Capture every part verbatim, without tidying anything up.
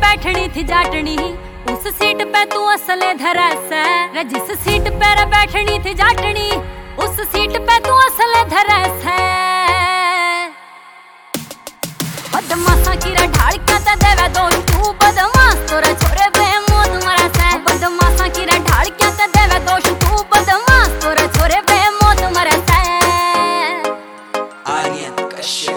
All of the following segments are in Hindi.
बैठनी थी जाटनी, उस सीट पे तू असले धरस है। जिस सीट पे रे बैठनी थी जाटनी, उस सीट पे तू असले धरस है। बदमाशा की रे ढाल क्या ते देवे दोष तू, बदमाश तोरे छोरे बेमौत मरस है। बदमाशा की रे ढाल क्या ते देवे दोष तू, बदमाश तोरे छोरे बेमौत मरस है। आर्यन कश्यप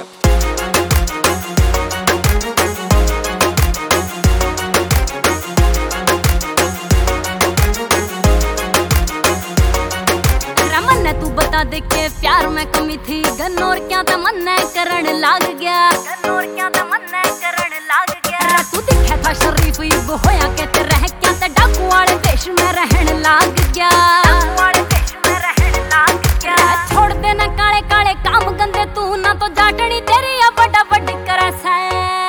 तू बता दे के प्यार में कमी थी, गन्नौर क्या ते मन करण लाग गया। गन्नौर क्या ते मन करण लाग गया। तू दिखे था शरीफ युग होया के ते रह क्या ते डाकू वाले देश में रहन लाग गया। डाकू वाले देश में रहन लाग गया। छोड़ दे ना काले काले काम गंदे, तू ना तो जाटनी तेरी या बड़ा बड़ करस है।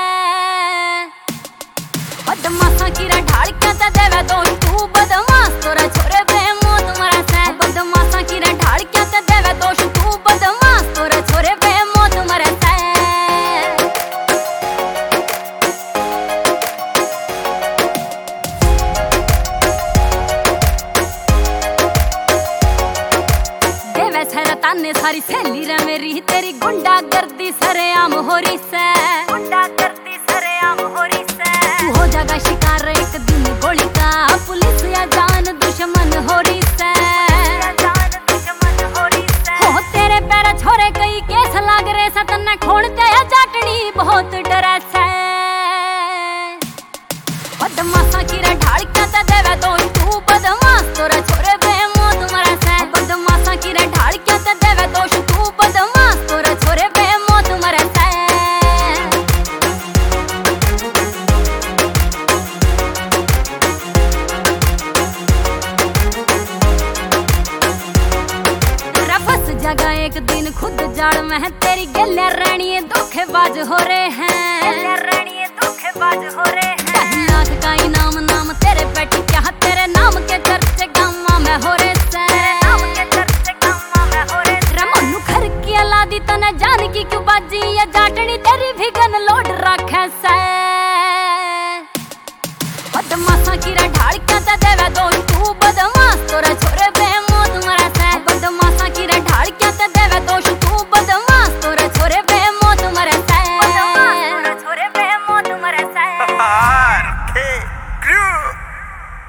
बदमाशा की रे ढाल क्या ते देवे दोष तू, बदमाश तोरे छोरे बेमौत मरस है। बदमाशा की रे ढाल क्या ते देवे दोष तू, बदमाश तोरे छोरे बेमौत मरस है। देवे सर ताने सारी सहेली रे मेरी, तेरी गुंडा गर्दी सरेआम हो रही से। गुंडा गर्दी सरेआम हो रही से। तू हो जाएगा शिकार एक दिन गोली का, पुलिस या जान दुश्मन हो रही से। हो तेरे पैर छोरे कई केस लाग रहे सतन खोलते या जाटनी बहुत डरस है। बदमाशा की रे ढाल क्या ते देवे दोष तू, बदमाश तोरे छोरे बेमौत मरस है। बदमाशा की रे ढाल क्या ते देवे दोष तू, बदमाश तोरे छोरे बेमौत मरस है। जगह एक दिन खुद जाड़ में तेरी गले रानी धोखेबाज हो रहे हैं। रानी धोखेबाज हो रहे हैं। लाख का इनाम नाम तेरे पेटी क्या, तेरे नाम के चर्चे गाँव में हो रहे से। नाम के चर्चे गाँव में हो रहे से। रमनु घर की औलादी तने जान की क्यों बाजी, या जाटनी तेरी भी गन लोड रखे से। बदमाशा की रे ढाल क्या ते देवे दोष